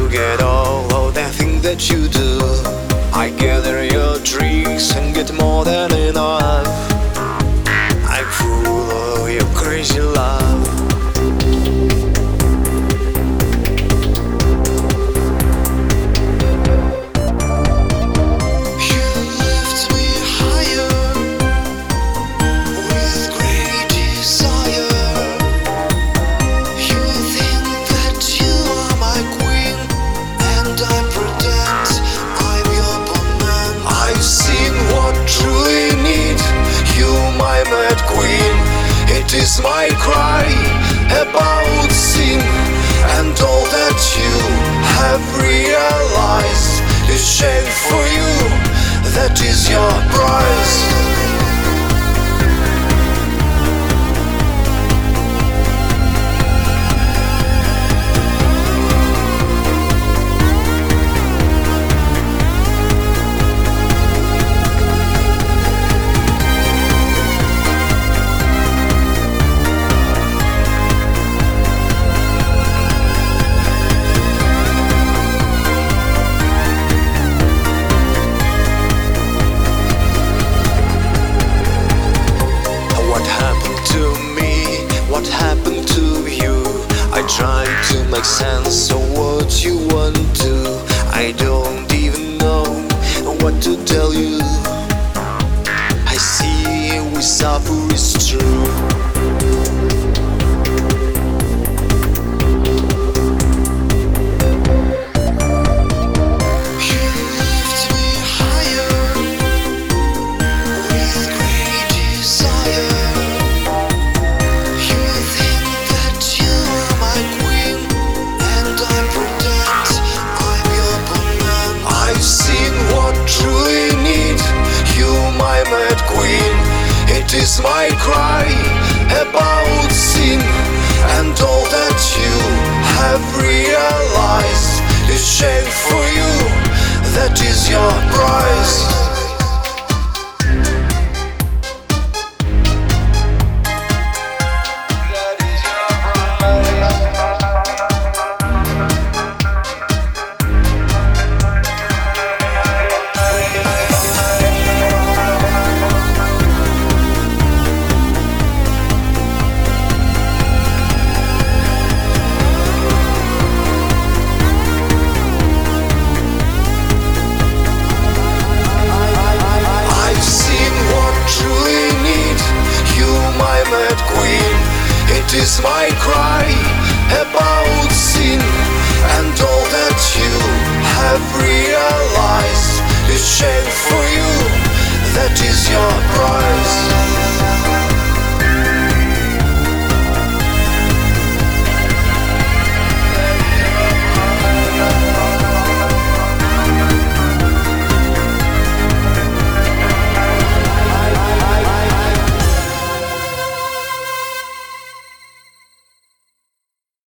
forget all of the things that you do. I gather your tricks and get more than enough. I'm full of your crazy love. It is my cry about sin, and all that you have realized is shame for you. That is your price. What happened to you? I try to make sense of what you want to. I don't even know what to tell you. I see we suffer is true. It is my cry about sin, and all that you have realized is shame for you. That is your price.